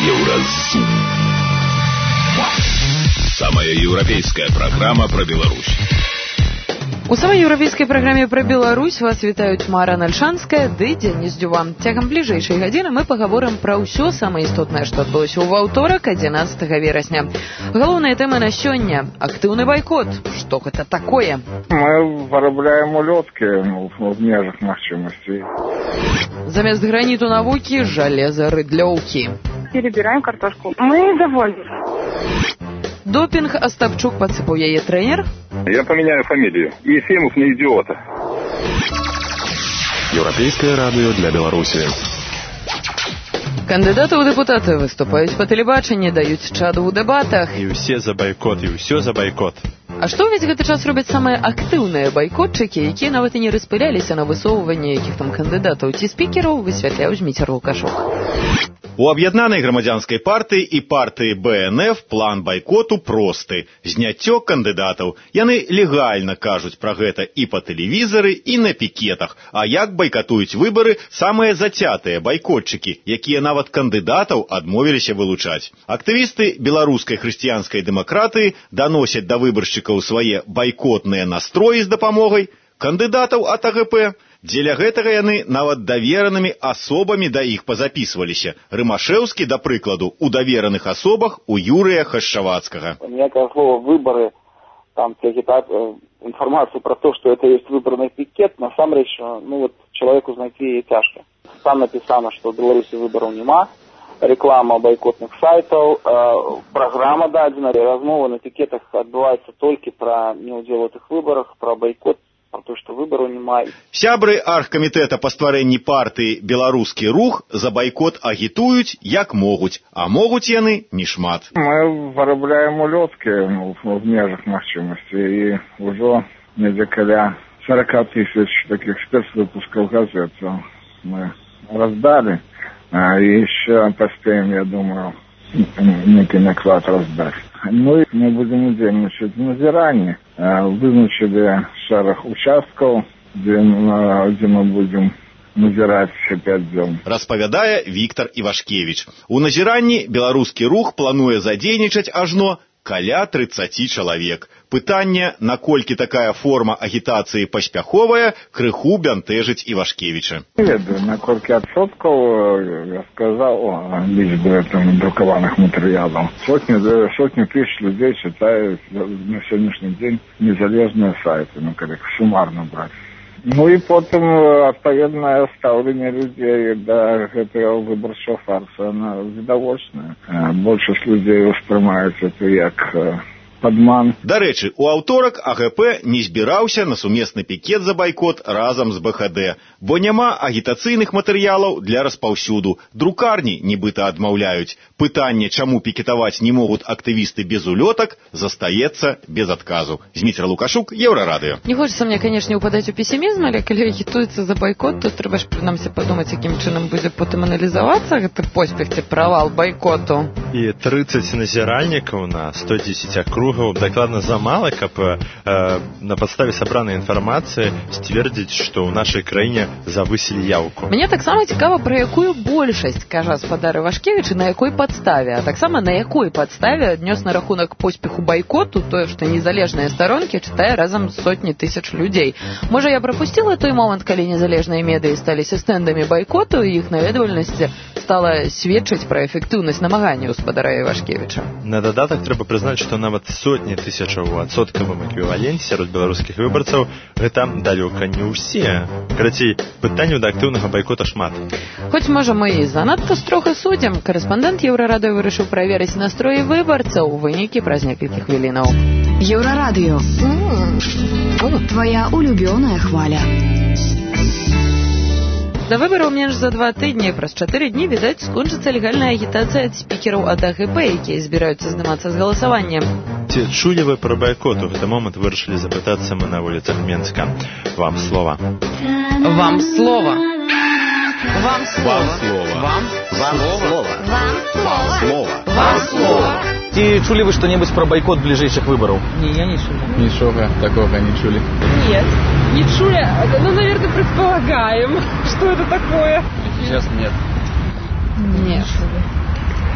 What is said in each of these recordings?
Евразум. Самая европейская программа про Беларусь. У самай еўрапейскай праграме пра Беларусь вас вітаюць Мара Нальшанская ды Дзеніс Дзюван. Цягам бліжэйшай гадзіны мы пагаворым пра ўсё самае істотнае, што адбылося ў аўторак, 11 верасня. Галоўная тэма на сёння – актыўны байкот. Што гэта такое? Мы вырабляем улёткі в межах магчымасцей. Замест граніту навукі – жалеза рыдлёўкі. Перебираем картошку. Мы довольны. Допинг, Остапчук подсыпал яе тренер. Я поменяю фамилию. Ефимов не идиота. Еўрапейскае радыё для Беларусі. Кандыдаты ў дэпутаты выступаюць па тэлебачанні, даюць чаду ў дэбатах. І ўсе за байкот, і ўсё за байкот. А што ўвесь гэты час робяць самыя актыўныя байкотчыкі, якія нават і не распыляліся на высоўванне якіх там кандыдатаў ці спікераў, высвятляў Зміцер Лукашук. У аб'яднанай грамадзянскай партыі і партыі БНФ план байкоту просты – зняццё кандыдатаў. Яны легальна кажуць пра гэта і па тэлевізары, і на пікетах. А як байкатуюць выбары самыя зацятыя байкотчыкі, якія нават кандыдатаў адмовіліся вылучаць. Актывісты беларускай хрысціянскай дэмакратыі даносяць да выбаршчыкаў свае байкотныя настроі з дапамогай кандыдатаў ад АГП. Дзеля гэтага яны нават даверанымі асобамі да іх пазапісваліся. Рымашэўскі, да прыкладу, у давераных асобах у Юрыя Хашчавацкага. Некое слово «выборы», там информацию про то, что это есть выборный пикет, на самом деле, человеку знайти тяжко. Там написано, что в Беларуси выборов нема, реклама бойкотных сайтов, программа дадена, размова на пикетах отбывается только про неудел в этих выборах, про бойкот, про то, что выбору немає. Сябры аргкамітэта па стварэнні партыі «Беларускі рух» за байкот агітуюць як могуць, а могуць яны не шмат. Мы вырабляем улёткі в межах магчымасцей, і ўжо недзе каля 40 тысяч таких спецвыпускаў газет мы раздали, и еще поспеем, я думаю, некий наклад раздать. Мы будем удзельнічаць в назіранні, вызначылі шэраг участкаў, дзе мы будем назіраць 5 дзён. Распавядае Віктор Івашкевіч. У назіранні беларускі рух плануе задзейнічаць ажно каля 30 чалавек. Пытанне, наколькі такая форма агітацыі паспяховая, крыху бянтэжыць Івашкевіча. Не ведаю, наколькі адсоткаў, я сказаў, лічбы друкаваных матэрыялаў. Сотні тысяч людей читают на сегодняшний день незалежные сайты, калі сумарно брать. І потым адпаведнае стаўленне людзей да гэтага выбарчага фарса, она відавочная. Большасць людзей успрымаюць это як падман. Дарэчы, у аўторак АГП не збіраўся на сумесны пікет за байкот разам з БХД, бо няма агітацыйных матэрыялаў для распаўсюду. Друкарні нібыта адмаўляюць. Пытанне, чаму пікетаваць не могуць актывісты без улётак, застаецца без адказу. Зміцер Лукашук, Еўрарадыё. Не хочется мне, конечно, упадать у пессимизм, але калі агітуецца за байкот, то трэба ж прынамсі падумаць, якім чынам будзе потым аналізавацца гэты поспех ці правал байкоту. І 30 назіральнікаў на 110 акругаў дакладна замала, каб на падставе сабранай інфармацыі сцвердзіць, што ў нашай краіне завысілі яўку. Мне таксама цікава, пра якую большасць кажа гаспадар Івашкевіч і на якой падставе, а таксама на якой падставе аднёс на рахунак поспеху байкоту тое, што незалежныя старонкі чытае разам з сотні тысяч людзей. Можа, я прапусціла той момант, калі незалежныя медыі сталіся стэндамі байкоту, і іх наведвальнасць стала сведчыць пра эфектыўнасць намагання гаспадара Івашкевіча. На дадатак трэба прызнаць, што нават сотні тысячаў у адсоткавым эквіваленце сярод беларускіх выбарцаў гэта далёка не ўсе. Карацей, пытанняў да актыўнага байкота шмат. Хоць, можа, мы і занадта строга судзім, карэспандэнт Еўрарадыё вырашыў праверыць настроі выбарцаў, вынікі праз некалькі хвілінаў. Еўрарадыё. Твоя улюбёная хваля. Да выбараў менш за 2 тыдні, праз 4 дні, відаць, скончыцца легальная агітацыя ад спікераў ад АГП, якія збіраюцца здымацца з галасавання. Ці чулі вы пра байкот? У гэты момант вырашылі запытацца мы на вуліцах Менска. Вам слова. Вам слова. Вам слова. Вам слова. Вам слова. Вам слова. Ці чулі вы што-небудзь пра байкот бліжэйшых выбараў? Не, я не чула. Нічога такого не чулі. Нет, не чули. Ну, наверное, предполагаем, что это такое. Сейчас нет. Нет.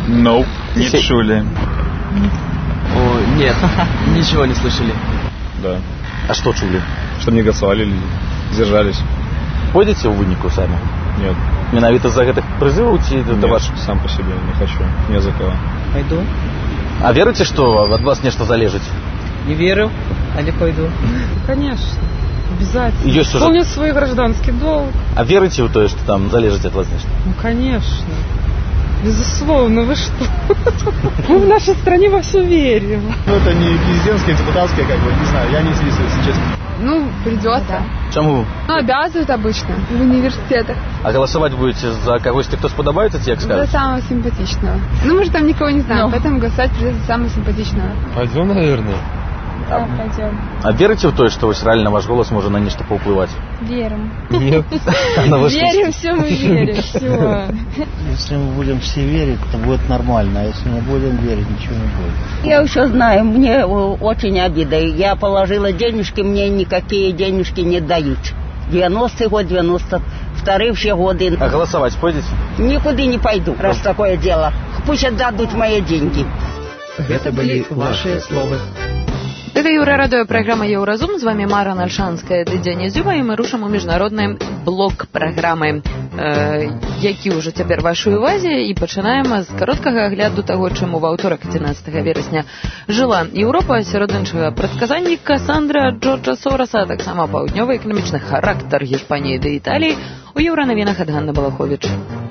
Nope, не чули. О, нет, ничего не слышали. Да. А что чули? Что не голосовали, держались. Пойдете у выніку сами? Нет. Менавіта за гэтых призываў ці это ваш? Сам по себе не хочу, не за кого. Пойду. А верите, что от вас нечто залежит? Не верю, а не пойду. Конечно, обязательно. Есть уже... Помню свой гражданский долг. А верите в то, что там залежит от вас нечто? Ну, конечно. Безусловно, вы что? Мы в нашей стране во все верим. Ну, это не президентские, депутатские, как бы, не знаю, я не слизываю, если честно. Ну, придется. Чему? Ну, обязывают обычно в университетах. А голосовать будете за кого-то, кто сподобается, те, как скажут? За самого симпатичного. Ну, мы же там никого не знаем, поэтому голосовать придется за самого симпатичного. Пойдем, наверное. Да, пойдем. А верите в то, что реально ваш голос может на нечто поуплывать? Верим. Нет. Верим, все мы верим, все. Если мы будем все верить, то будет нормально, а если не будем верить, ничего не будет. Я все знаю, мне очень обида. Я положила денежки, мне никакие денежки не дают. 90-й год, 92-й все годы. А голосовать пойдете? Никуда не пойду, раз такое дело. Пусть отдадут мои деньги. Это были ваши слова. Гэта Еўрарадыё, праграма Еўразум. З вами Мара Нальшанская, Дзяня Зюба, і мы рушым у міжнародны блок праграмы, які ўжо цяпер вашай увазе, і пачынаем з кароткага агляду таго, чым у аўторак 11 верасня жыла Еўропа, сярод іншага прадказальнік Касандра Джорджа Сораса, а таксама паўднёвы эканамічны характар Гішпаніі да Італіі у еўранавінах ад Ганны Балаховіч.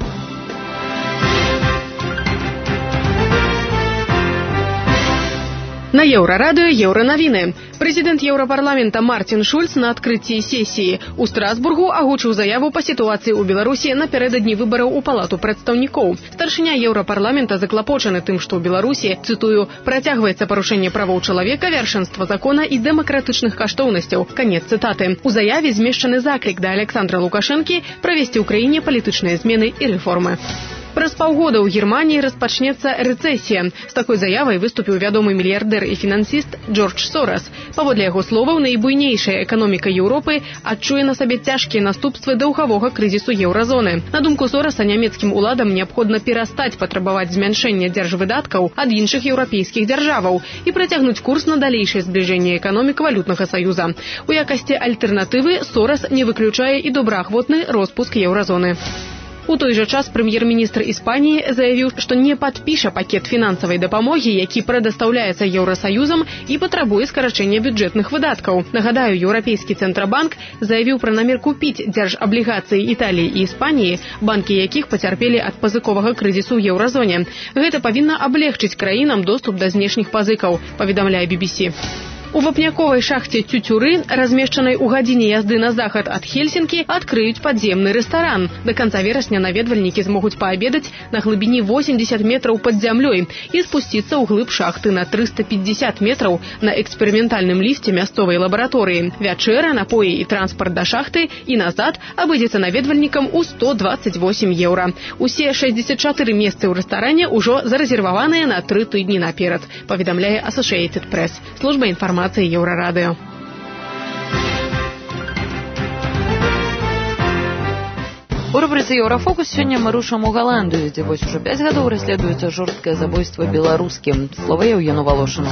На Еўрарадыё еўранавіны. Прэзідэнт Еўрапарламента Мартин Шульц на адкрыцці сесіі ў Страсбургу агучыў заяву па сітуацыі ў Беларусі напярэдадні выбараў у Палату прадстаўнікоў. Старшыня Еўрапарламента заклапочаны тым, што ў Беларусі, цытую, працягваецца парушэнне правоў чалавека, вяршэнства закона і дэмакратычных каштоўнасцяў. Канец цытаты. У заяве змешчаны заклік да Александра Лукашэнкі правесці ў краіне палітычныя змены і рэформы. Праз паўгода ў Германіі распачнецца рэцэсія. З такой заявай выступіў вядомы мільярдэр і фінансіст Джордж Сорас. Паводле яго словаў, найбуйнейшая эканоміка Еўропы адчуе на сабе цяжкія наступствы даўгавога крызісу еўразоны. На думку Сораса, нямецкім уладам неабходна перастаць патрабаваць змяншэння дзяржвыдаткаў ад іншых еўрапейскіх дзяржаваў і працягнуць курс на далейшае збліжэнне эканомік валютнага саюза. У якасці альтэрнатывы Сорас не выключае і добраахвотны роспуск еўразоны. У той жа час прэм'ер-міністр Іспаніі заявіў, што не падпіша пакет фінансавай дапамогі, які прадастаўляецца Еўрасаюзам і патрабуе скарачэння бюджэтных выдаткаў. Нагадаю, Еўрапейскі цэнтрабанк заявіў пра намер купіць дзяржаблігацыі Італіі і Іспаніі, банкі якіх пацярпелі ад пазыковага крызісу ў еўразоне. Гэта павінна аблегчыць краінам доступ да знешніх пазыкаў, паведамляе BBC. У вапняковай шахце Цюцюры, размешчанай у гадзіне язды на захад ад Хельсінкі, адкрыюць падземны рэстаран. Да канца верасня наведвальнікі змогуць паабедаць на глыбіні 80 метраў пад зямлёй і спусціцца ў глыб шахты на 350 метраў на эксперыментальным ліфце мясцовай лабараторыі. Вячэра, напоі і транспарт да шахты і назад абыдзецца наведвальнікам у 128 еўра. Усе 64 месцы ў рэстаране ўжо зарэзерваваныя на 3 тыдні наперад, паведамляе Associated Press, служба інфармацыі Еўрарадыё. У рубрыцы «Еўрафокус» сёння мы рушым у Галандыю, дзе вось ужо 5 гадоў расследуецца жорсткае забойства беларускім. Слова Еўгену Волошину.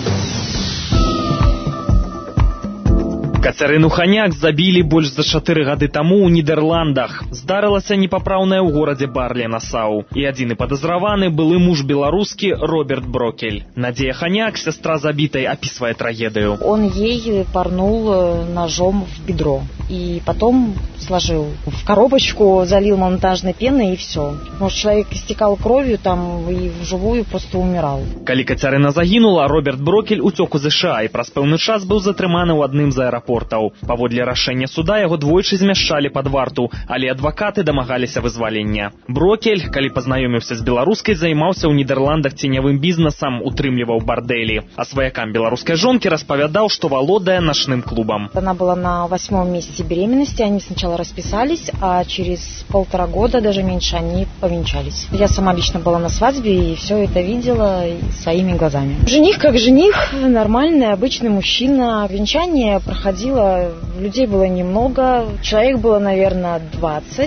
Кацярыну Ханяк забілі больш за 4 гады таму ў Нідерландах. Здарылася непапраўнае ў горадзе Барле-Насау. І адзіны падазраваны былы муж беларускі Роберт Брокель. Надзея Ханяк, сестра забітай, описывая трагедию. Он ей пырнул ножом в бедро. И потом сложил в коробочку, залил монтажной пеной и все. Может, человек истекал кровью там и вживую просто умирал. Калі Кацярына загінула, Роберт Брокель уцёк у ЗША і праз пэўны час быў затрыманы ў адным з аэрапортаў. Паводле рашэння суда яго двойчы змяшчалі пад варту, але адвакаты дамагаліся вызвалення. Брокель, калі пазнаёміўся з беларускай, займаўся ў Нідерландах ценявым бізнесам, утрымліваў бардэлі. А сваякам беларускай жонкі распавядаў, што валодае начным клубам. Она была на 8-м месяце беременности, они сначала расписались, а через 1,5 года, даже меньше, они повенчались. Я сама лично была на свадьбе и все это видела своими глазами. Жених как жених, нормальный, обычный мужчина. Венчание проходило, людей было немного, человек было, наверное, 20.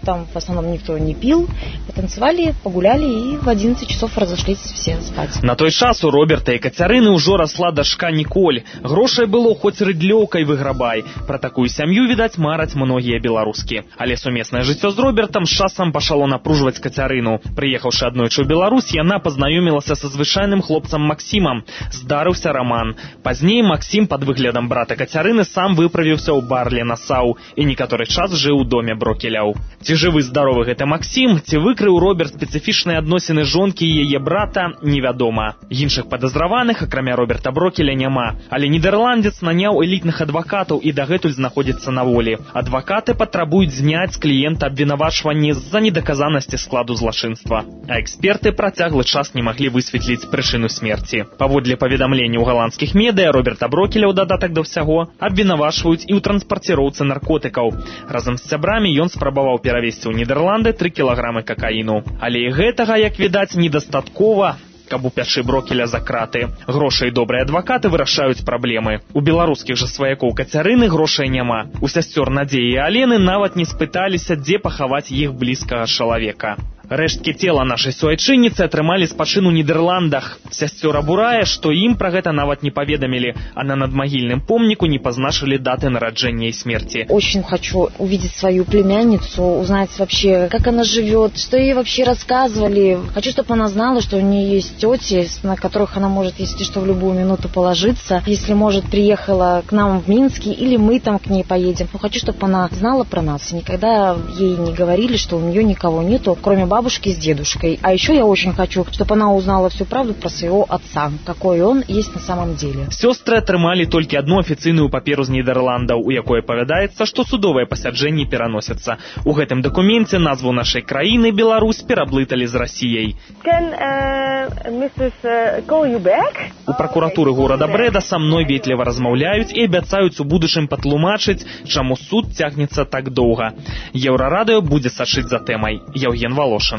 там в основном никто не пил. Потанцевали, погуляли и в 11 часов разошлись все спать. На той час у Роберта і Кацярыны ўжо расла дачка Ніколь. Грошай было хоць рыдлёўкай выграбай. Пра такую сям'ю, відаць, мараць многія беларускі. Але сумеснае жыццё з Робертам з часам пачало напружваць Кацярыну. Прыехаўшы аднойчы ў Беларусь, яна пазнаёмілася са звычайным хлопцам Максімам. Здарыўся раман. Пазней Максім пад выглядам брата Кацярыны сам выправіўся ў Барлі Насау і некаторы час жыў у доме Брокеляў. Ці жывы здаровы гэты Максім, ці выкрыў Роберт спецыфічныя адносіны жонкі і яе брата, невядома. Іншых падазраваных, акрамя Роберта Брокеля, няма. Але нідэрландец наняў элітных адвакатаў і дагэтуль знаходзіцца на волі. Адвакаты патрабуюць зняць з кліента абвінавачванні з-за недаказанасці складу злачынства. А эксперты працяглы час не маглі высветліць прычыну смерці. Паводле паведамленняў галандскіх медыя, Роберта Брокеля ў дадатак да ўсяго абвінавачваюць і ў транспарціроўцы наркотыкаў. Разам з сябрамі ён спрабаваў перавезці ў Нідерланды 3 кілаграмы какаіну. Але і гэтага, як відаць, недастаткова, каб упячы Брокеля за краты. Грошы і добрыя адвакаты вырашаюць праблемы. У беларускіх жа сваякоў Кацярыны грошай няма. У сясцёр Надзеі і Алены нават не спыталіся, дзе пахаваць іх блізкага чалавека. Рэшткі цела нашай суайчынніцы атрымалі спачын у Нідерландах. Сясцёр абурае, што ім пра гэта нават не паведамілі, а на надмагільным помніку не пазначылі даты нараджэння і смерти. Очень хочу увидеть свою племянницу, узнать вообще, как она живет, что ей вообще рассказывали. Хочу, чтобы она знала, что у нее есть тети, на которых она может, если что, в любую минуту положиться. Если, может, приехала к нам в Минске, или мы там к ней поедем. Но хочу, чтобы она знала про нас. Никогда ей не говорили, что у нее никого нету, кроме бабушки с дедушкой. А еще я очень хочу, чтобы она узнала всю правду про своего отца, какой он есть на самом деле. Сёстры атрымалі толькі одну афіцыйную паперу з Нідерландаў, у якой павядаецца, што судовыя пасяджэнні пераносяцца. У гэтым дакуменце назву нашай краіны Беларусь пераблыталі з Расіяй. У пракуратуры горада Брэда са мной ветліва размаўляюць і абяцаюць у будучым патлумачыць, чаму суд цягнецца так доўга. Еўрарадыё будзе сачыць за тэмай. Яўген Волошин.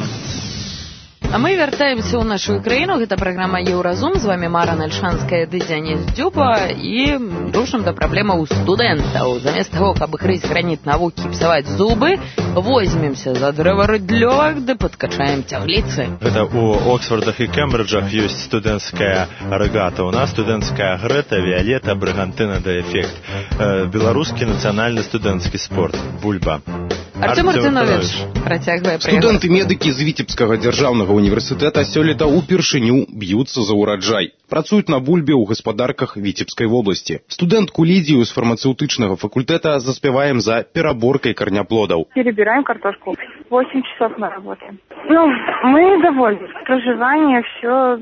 А мы вяртаемся ў нашу краіну. Гэта праграма Еўразум. З вами Мара Нальшанская ды Дзяніс Дзюба. І рушым да праблемаў студэнтаў. Замест таго, каб грызть граніт навукі і псаваць зубы, возьмемся за дрэварыдлёвак ды падкачаем цягліцы. Гэта у Оксфордах і Кембриджах ёсць студэнцкая рэгата. У нас студэнцкая грэта, віялета, брыгантына да эфект. Беларускі нацыянальны студэнцкі спорт. Бульба. Артём Артёмович працягвае прыгод. Студэнты-медыкі з Віцебскага дзяржаўнага універсітэта сёлета ўпершыню б'юцца за ўраджай. Працуюць на бульбе ў гаспадарках Віцебскай вобласці. Студэнтку Лідзію з фармацэўтычнага факультэта заспяваем за пераборкай карняплодаў. Перебираем картошку. 8 часов на работе. Мы довольны. Проживание, все...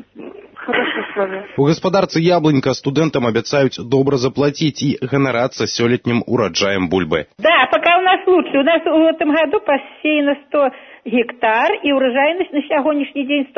У гаспадарцы Яблонька студэнтам абяцаюць добра заплаціць і ганарацца сёлетнім ураджаем бульбы. Да, пока у нас лучше. У нас в этом году посеяно 100 гектар, и урожайность на сегодняшний день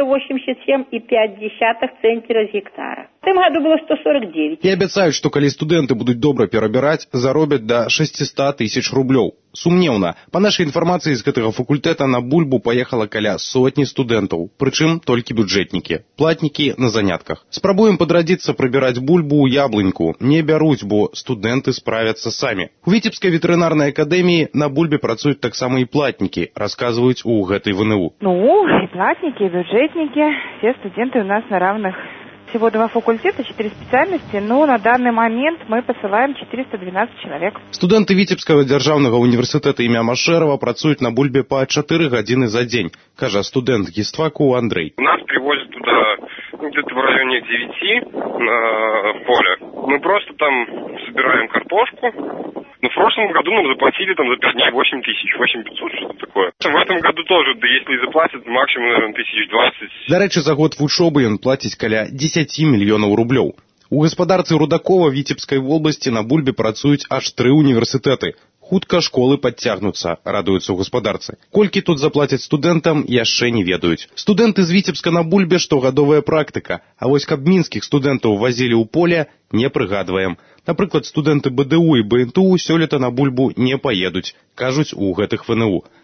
187,5 центнера с гектара. В этом году было 149. І абяцаюць, што калі студэнты будуць добра перабіраць, заробяць да 600 тысяч рублёў. Сумнеўна. Па нашай інфармацыі з гэтага факультэта на бульбу паехала каля сотні студэнтаў, прычым толькі бюджэтнікі, платнікі на занятках. Спрабуем падрадзіцца прыбіраць бульбу ў Яблоньку. Не бяруць, бо студэнты справяцца самі. У Віцебскай ветэрынарнай акадэміі на бульбе працуюць таксама і платнікі, расказваюць у гэтай ВНУ. И платники, и бюджетники, все студенты у нас на равных. Всего 2 факультета, 4 специальности, но на данный момент мы посылаем 412 человек. Студэнты Віцебскага дзяржаўнага універсітэта імя Машэрава працуюць на бульбе па 4 гадзіны за дзень, кажа студэнт гістфаку Андрей. Нас привозят туда где-то в районе 9 на поле. Мы просто там собираем картошку. Но в прошлом году нам заплатили там за 5 дней 8 тысяч, 8500, что-то такое. В этом году тоже, да если и заплатят, максимум, наверное, 1020. Да рэчы, за год вучобы ён плаціць каля 10 мільёнаў рублёў. У гаспадарцы Рудакова Віцебскай вобласці на бульбе працуюць аж 3 універсітэты. Хутка школы падцягнуцца, радуюцца ў гаспадарцы. Колькі тут заплацяць студэнтам, яшчэ не ведаюць. Студэнты з Віцебска на бульбе штогадовая практыка, а вось каб мінскіх студэнтаў вазілі ў поле, не прыгадваем. Напрыклад, студэнты БДУ і БНТУ сёлета на бульбу не паедуць, кажуць у гэтых ВНУ.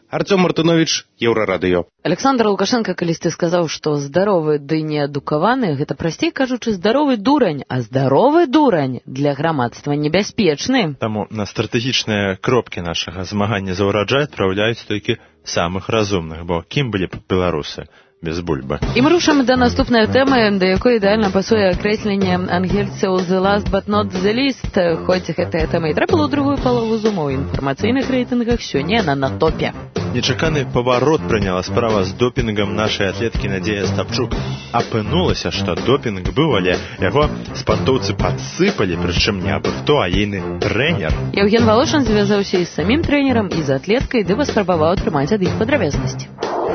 Артем Мартынович, Еўрарадыё. Александр Лукашенко калісьці сказаў, што здаровы ды неадукаваны – гэта, прасцей кажучы, здаровы дурань, а здаровы дурань для грамадства небяспечны. Таму на стратэгічныя кропкі нашага змагання за ўраджай адпраўляюць толькі самых разумных, бо кім былі б беларусы без бульбы. І мы рушым да наступнай тэмы, да якой ідэальна пасуе акрэсленне ангельцаў «The last but not the least». Хоць гэтая тэма і трапіла ў другую палову зумоў, у інфармацыйных рэйтынгах сёння яна на топе. Нечаканы паварот прыняла справа з допінгам нашай атлеткі Надзея Стапчук. Апынулася, што допінг быў, але яго спартоўцы падсыпалі, прычым не абы хто, а ейны трэнер. Яўген Валошын звязаўся і з самім трэнерам, і з атлеткай, ды паспрабаваў атрымаць ад іх падрабязнасці.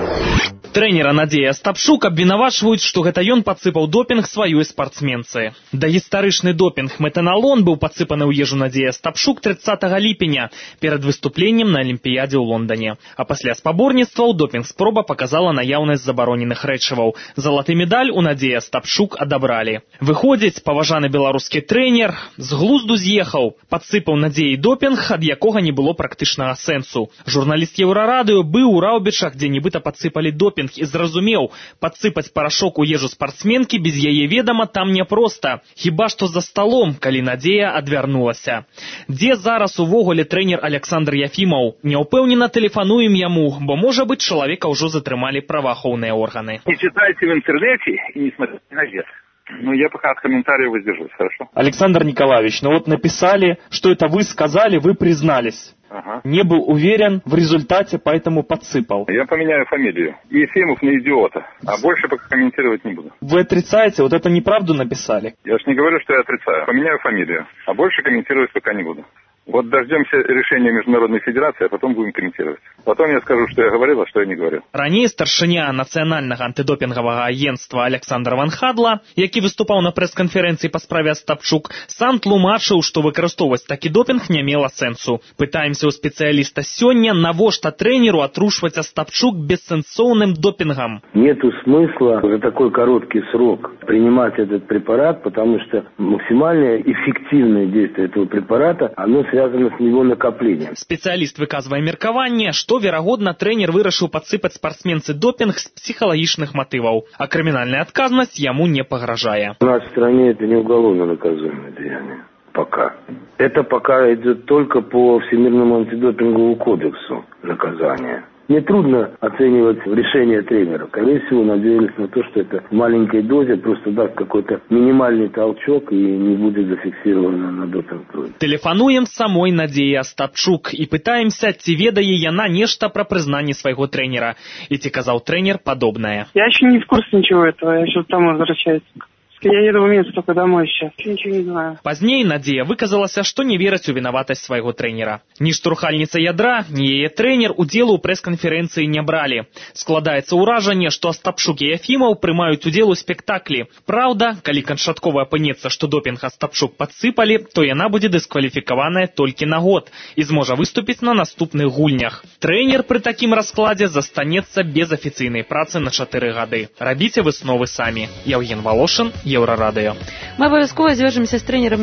Трэнера Надзея Стапчук абвінавачваюць, што гэта ён падсыпаў допінг сваёй спартсменцы. Да гістарычны допінг метаналон быў падсыпаны ў ежу Надзея Стапчук 30 ліпеня перад выступленнем на Алімпіядзе ў Лондане. А пасля спаборніцтваў допінг-спроба паказала наяўнасць забароненых рэчываў. Залаты медаль у Надзея Стапчук адабралі. Выходзіць, паважаны беларускі трэнер з глузду з'ехаў, падсыпаў Надзеі допінг, ад якога не было практычнага сэнсу. Журналіст Еўрарадыё быў у Раўбічах, дзе нібыта падсыпалі допінг, і зразумеў, падсыпаць парашок у ежу спартсменкі без яе ведама там няпроста. Хіба што за сталом, калі Надзея адвярнулася. Дзе зараз увогуле трэнер Александр Яфімаў? Няўпэўнена тэлефануем яму, бо, можа быць, чалавека ўжо затрымалі праваахоўныя органы. Не читайте в интернете и не смотрите газет. Ну, я пока от комментариев воздержусь, хорошо? Александр Николаевич, ну вот написали, что это вы сказали, вы признались. Ага. Не был уверен в результате, поэтому подсыпал. Я поменяю фамилию. Ефимов на идиота. А больше пока комментировать не буду. Вы отрицаете? Вот это неправду написали. Я ж не говорю, что я отрицаю. Поменяю фамилию. А больше комментировать пока не буду. Вот дождемся решения Международной Федерации, а потом будем комментировать. Потом я скажу, что я говорил, а что я не говорил. Ранее старшыня нацыянальнага антыдопінгавага агентства Александр Ван Хадла, які выступаў на прэс-канферэнцыі па справе Стапчук, сам тлумачыў, што выкарыстоўваць такі допінг не мела сэнсу. Пытаемся у спецыяліста сёння, навошта трэнеру атрушваць Стапчук бессэнсоўным допингом. Нету смысла за такой короткий срок принимать этот препарат, потому что максимальное эффективное действие этого препарата, оно связано с его накоплением. Спецыяліст выказвае меркаванне, што, верагодна, трэнер вырашыў падсыпаць спартсменцы допінг з псіхалагічных матываў, а крымінальная адказнасць яму не пагражае. У нас в стране это не уголовно наказуемое деяние. Пока. Это пока идет только по Всемирному антидопинговому кодексу наказания. Мне трудно оценивать решение тренера. Скорее всего, надеялись на то, что это в маленькой дозе просто даст какой-то минимальный толчок и не будет зафиксировано на допинг-крови. Телефануем самой Надзеі Стапчук и пытаемся, ці ведае яна нешта про признание своего тренера. И ці казаў тренер подобное. Я еще не в курсе ничего этого, я сейчас домой возвращаюсь. Я еду в Минск только домой сейчас. Ничего не знаю. Пазней Надзея выказалася, што не верыць у вінаватасць свайго трэнера. Ні штурхальніца ядра, ні яе трэнер удзелу ў прэс-канферэнцыі не бралі. Складаецца ўражанне, што Стапчук і Яфімаў прымаюць удзел у спектаклі. Праўда, калі канчаткова апынецца, што допінг Стапчук падсыпалі, то яна будзе дыскваліфікаваная толькі на год і зможа выступіць на наступных гульнях. Трэнер пры такім раскладзе застанецца без афіцыйнай працы на 4 гады. Рабіце высновы самі. Яўген Валошын, Еўрарадыё. Мы абавязкова звяжемся з трэнерам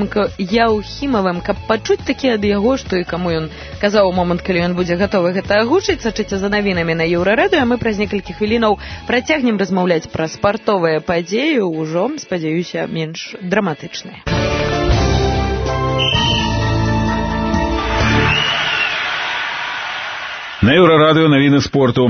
Яўхімавым, каб пачуць такі ад яго, што і каму ён казаў у момант, калі ён будзе гатовы гэта агучыць. Сачыце за навінамі на Еўрарадыё, а мы праз некалькі хвілінаў працягнем размаўляць пра спартовыя падзеі, ужо, спадзяюся, менш драматычныя. На Еўрарадыё навіны спорту.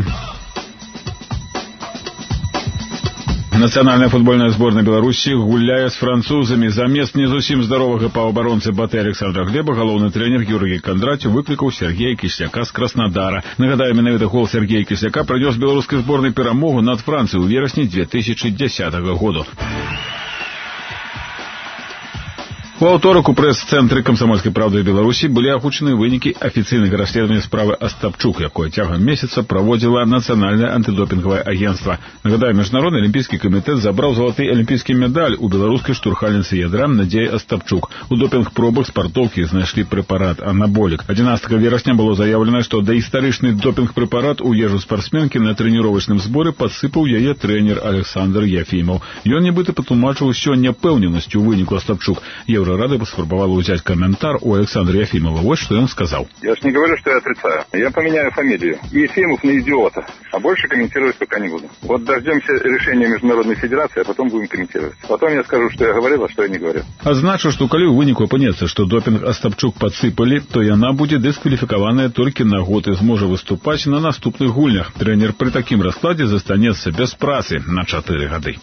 Нацыянальная футбольная зборная Беларусі гуляе з французамі. Замест не зусім здаровага паўабаронцы Батэ Александра Глеба галоўны трэнер Георгій Кандрацю выклікаў Сергея Кісляка з Краснадара. Нагадаем, менавіта гол Сергея Кісляка прынёс беларускай зборнай перамогу над Францыяй у верасні 2010 году. У аўторак у прэс-цэнтры камсамольскай правды Беларусі былі агучаны вынікі афіцыйнага расследавання справы Стапчук, якое цягам месяца праводзіла нацыянальнае антыдопінгавае агентства. Нагадаю, міжнародны алімпійскі камітэт забраў залаты алімпійскі медаль у беларускай штурхальніцы ядра Надзеі Стапчук. У допінг-пробах спартоўкі знайшлі прэпарат анаболік. 11 верасня было заявлена, што дагістарычны допінг-прэпарат у ежу спартсменкі на трэніровачным зборы падсыпаў яе трэнер Александр Яфімаў. Ён нібыта патлумачыў усё няпэўненасцю ў выніку Стапчук. Еврорады паспрабавала ўзяць каментар у Александра Ефимова. Вот что он сказал. Я ж не говорю, что я отрицаю. Я поменяю фамилию. Ефимов на идиота. А больше комментировать пока не буду. Вот дождемся решения Международной Федерации, а потом будем комментировать. Потом я скажу, что я говорил, а что я не говорил. Адзначу, што калі ў выніку апынецца, што допінг Астапчук падсыпалі, то яна будзе дыскваліфікаваная толькі на год і зможа выступаць на наступных гульнях. Трэнер пры такім раскладзе застанецца без працы на 4 гады.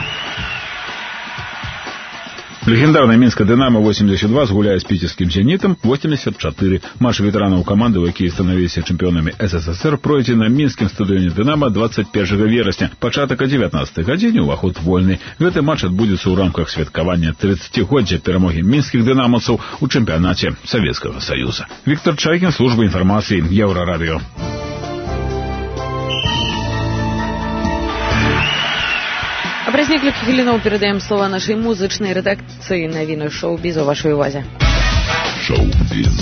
Легендарная Минская «Динамо-82» згуляе з питерскім «Зенітам» 84. Матч ветэранаў каманды, якія станавіліся чэмпіёнамі СССР, пройдзе на мінскім стадыёне «Динамо» 21 верасня. Пачатак о 19 гадзіне, уваход вольны. Гэты матч адбудзецца ў рамках святкавання 30-годдзя перамогі мінскіх дынамаўцаў у чэмпіянаце Савецкага Саюза. Виктор Чайкин, служба інфармацыі, Еврорадио. А праз некалькі хвілінаў перадаем слова нашай музычнай рэдакцыі навіны шоу-бізу ў вашай увазе. Шоу-біз.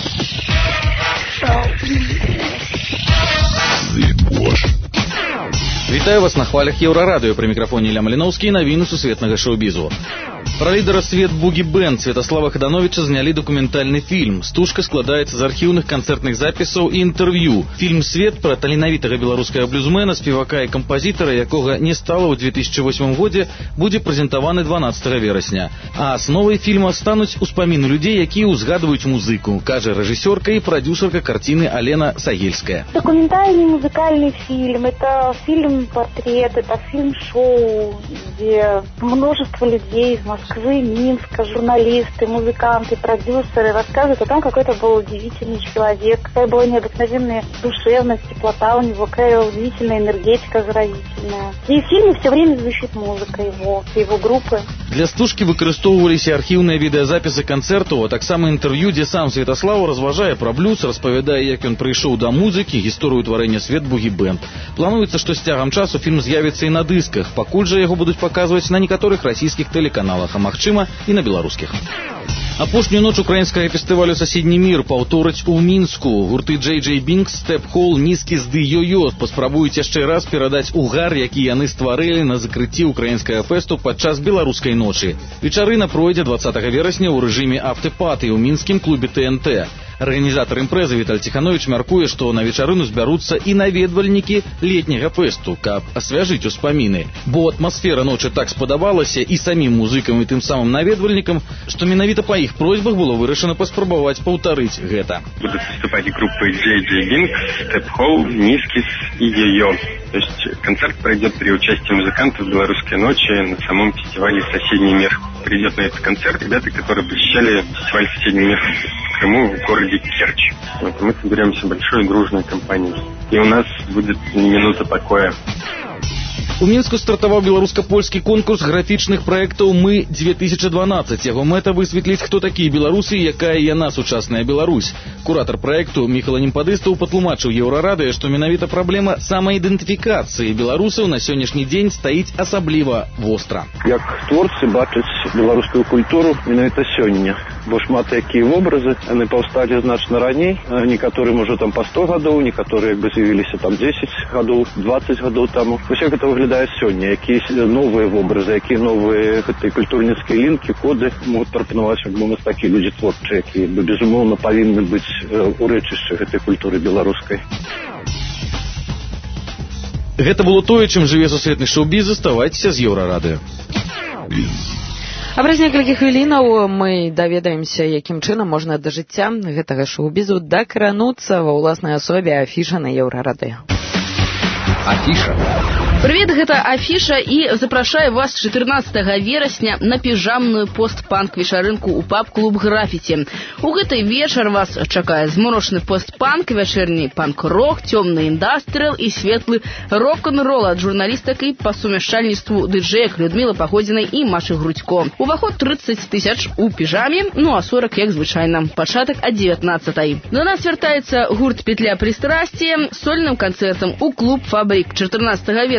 Вітаю вас на хвалях Еўрарадыё. Пры мікрафоне Ілля Маліноўскі, навіны сусветнага шоу-бізу. Пра лідара Свет Бугі Бэнд Святаслава Хадановича знялі дакументальны фільм. Стужка складаецца з архіўных канцэртных запісаў і інтэрв'ю. Фільм «Свет» пра таленавітага беларускага блюзмена, спевака і кампазітара, якога не стала ў 2008 годзе, будзе прэзентаваны 12 верасня. А асновай фільма стануць успаміны людзей, якія ўзгадваюць музыку, кажа рэжысёрка і прадюсерка карціны Алена Сагельская. Документальный музыкальный фильм. Это фильм-портрет, это фильм-шоу, где множество людей из Москвы, Минска, журналисты, музыканты, продюсеры рассказывают о том, какой это был удивительный человек, какая была необыкновенная душевность, теплота у него, какая удивительная энергетика заразительная. И в фильме все время звучит музыка его группы. Для стужкі выкарыстоўваліся архіўныя відэазапісы канцэртаў, а таксама інтэрв'ю, дзе сам Святаслав разважае пра блюз, распавядае, як ён прыйшоў да музыкі, гісторыю тварэння Свет Бугі Бэнд. Плануецца, што з цягам часу фільм з'явіцца і на дысках, пакуль жа яго будуць паказваць на некаторых расійскіх тэлеканалах, а магчыма і на беларускіх. Апошнюю ноч украінскага фестывалю «Соседний мир» паўтораць у Мінску. Гурты Джей Бінкс, Степ Холл, Нізкіс ды Йо-Йо паспрабуюць яшчэ раз перадаць угар, які яны стварылі на закрыцці украінскага фэсту падчас беларускай ночы. Вечарына пройдзе 20 верасня ў рэжыме афтэпаты ў мінскім клубе ТНТ. Арганізатар імпрэзы Віталь Ціхановіч мяркуе, што на вечарыну збяруцца і наведвальнікі летняга фэсту, каб асвяжыць успаміны. Бо атмасфера ночы так спадабалася і самім музыкам, і тым самым наведвальнікам, што менавіта па іх просьбах было вырашана паспрабаваць паўтарыць гэта. Будут выступать группы Джей Бинкс, Степ Холл, Низкис и Йо-Йо. То есть концерт пройдет при участии музыкантов «Белорусской ночи» на самом фестивале «Соседний мир». Придет на этот концерт ребята, которые посещали фестиваль «Соседний мир» в Крыму, в городе Керчь. Вот, мы соберемся большой дружной компанией. И у нас будет не минута покоя. У Мінску стартаваў беларуска-польскі конкурс графічных праектаў «Мы-2012». Яго мэта высветліць, хто такія беларусы і якая яна сучасная Беларусь. Куратар праекту Міхала Немпадыстаў патлумачыў Еўрарадыё, што менавіта праблема самаідэнтыфікацыі беларусаў на сённяшні дзень стаіць асабліва востра. Як творцы бачаць беларускую культуру менавіта сёння. Бо шмат якія вобразы, яны паўсталі значна раней. Некаторыя, можа, там па 100 гадоў, некаторыя як бы з'явіліся там 10 гадоў, 20 гадоў таму. Усё гэта выглядае сёння, якія новыя вобразы, якія новыя гэтыя культурніцкія лінкі, коды могуць прапанаваць як бы мастакі, людзі творчыя, якія бы безумоўна павінны быць у рэчышчы гэтай культуры беларускай. Гэта было тое, чым жыве сусветны шоу-біз. Заставайцеся з Еўрарадыё. А праз некалькі хвілінаў мы даведаемся, якім чынам можна да жыцця гэтага шоу-бізу дакрануцца ва ўласнай асобе афіша на Еўрарадыё. Афіша. Привет, гэта Афіша і запрашаю вас 14 верасня на піжамную пост-панк-вечарынку ў паб-клуб «Графіці». У гэты вечар вас чакае зморошны пост-панк, вячэрні панк-рок, цёмны індастрыял і светлы рок-н-рол ад журналістак і па сумяшчальніцтву дыджэек Людмілы Пагодзінай і Машы Грудзько. Уваход 30 000 у піжаме, ну а 40 як звычайна. Пачатак ад 19-й. До нас вяртаецца гурт «Петля пристрастия» з сольным канцэртам у клуб «Фабрик» 14 верасня.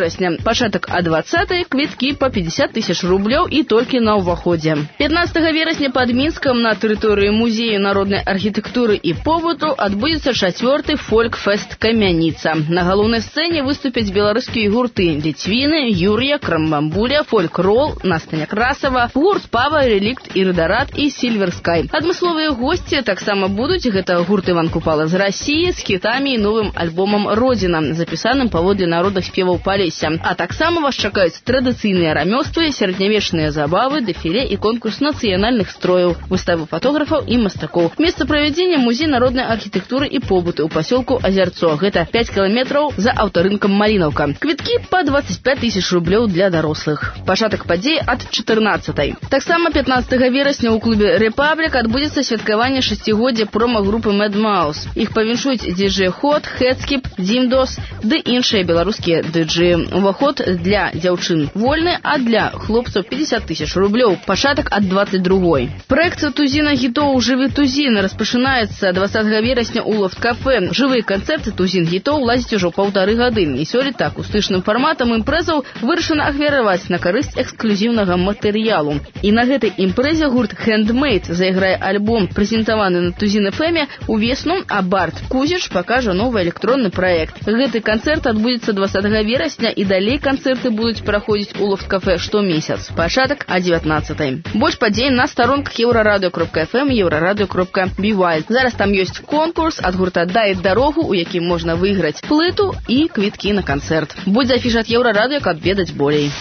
верасня. Пачатак а 20-й, квіткі па 50 тысяч рублёў і толькі на ўваходзе. 15 верасня пад Мінскам на тэрыторыі музею народнай архітэктуры і побыту адбудзецца 4-й фольк-фест «Камяніца». На галоўнай сцэне выступяць беларускія гурты «Ліцвіны», «Юр'я», «Крамбамбуля», «Фольк-рол», «Настя Некрасова», гурт «Пава», «Релікт», «Ірыдарат» і «Сільвер Скай». Адмысловыя госці таксама будуць. Гэта гурт Іван Купала з Расіі з хітамі і новым альбомам «Родзіна», запісаным паводле народных спеваў Палесся. А таксама вас чакаюць традыцыйныя рамёствы, сярэднявечныя забавы, дэфіле і конкурс нацыянальных строяў, выставы фотографаў і мастакоў. Месца правядзення музей народнай архітэктуры і побыту ў пасёлку Азярцо. Гэта 5 кіламетраў за аўтарынкам Малінаўка. Квіткі па 25 тысяч рублёў для дарослых. Пачатак падзей ад 14-й. Таксама 15 верасня ў клубе «Рэпаблік» адбудзецца святкаванне 6-годдзя прома-групы Mad Mouse. Іх павіншуюць DJ Hot, Headskip, Dimdos ды іншыя беларускія дыджэі. Уваход для дзяўчын вольны, а для хлопцаў 50 тысяч рублёў. Пачатак ад 22-й. Праект тузіна гітоў «Жывы тузін» распачынаецца 20 верасня ў лофт-кафе. Жывыя канцэрты тузін гітоў ладзяць ужо 1,5 гады. І сёлета акустычным фарматам імпрэзаў вырашана ахвяраваць на карысць эксклюзіўнага матэрыялу. І на гэтай імпрэзе гурт Handmade заіграе альбом, прэзентаваны на Тузін FM увесну, а Барт Кузіч пакажа новы электронны праект. Гэты канцэрт адбудзецца 20 верасня і далей канцэрты будуць праходзіць у лофт-кафе штомесяц. Пачатак а 19-й. Больш падзей на старонках euradio.fm, euradio.by. Зараз там ёсць конкурс ад гурта «Дай дарогу», у якім можна выйграць плыту і квіткі на канцэрт. Будзь афіша ад Еўрарадыё, каб ведаць болей.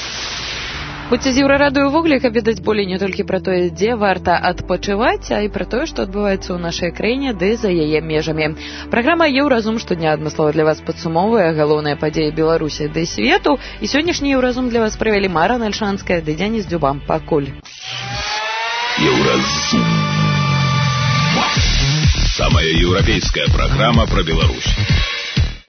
Будьце з Еўрарадыё ўвогуле, каб ведаць болей не толькі пра тое, дзе варта адпачываць, а і пра тое, што адбываецца ў нашай краіне ды за яе межамі. Праграма «Еўразум» штодня адмыслова для вас падсумоўвае галоўныя падзеі Беларусі ды свету. І сённяшні «Еўразум» для вас правялі Мара Нальшанская ды Дзяніс Дзюбам. Пакуль. Еўразум. Самая еўрапейская программа про Беларусь.